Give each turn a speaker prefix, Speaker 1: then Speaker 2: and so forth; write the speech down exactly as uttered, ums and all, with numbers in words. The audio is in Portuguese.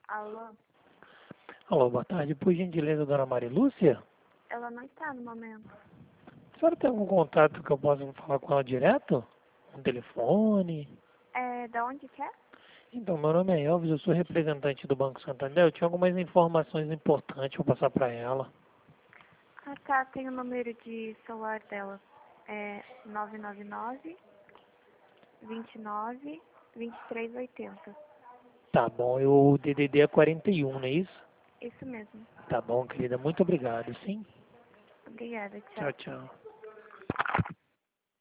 Speaker 1: Alô?
Speaker 2: Alô, boa tarde. Por gentileza, dona Marilúcia?
Speaker 1: Ela não está no momento.
Speaker 2: A senhora tem algum contato que eu possa falar com ela direto? Um telefone?
Speaker 1: É, da onde que é?
Speaker 2: Então, meu nome é Elvis, eu sou representante do Banco Santander. Eu tinha algumas informações importantes para passar para ela.
Speaker 1: Ah, tá. Tem o número de celular dela. É nove nove nove, vinte e nove, vinte e três oitenta.
Speaker 2: Tá bom, eu- o D D D é quarenta e um, não é isso?
Speaker 1: Isso mesmo.
Speaker 2: Tá bom, querida. Muito obrigado, sim?
Speaker 1: Obrigada.
Speaker 2: Tchau,
Speaker 1: Tchau.
Speaker 2: tchau.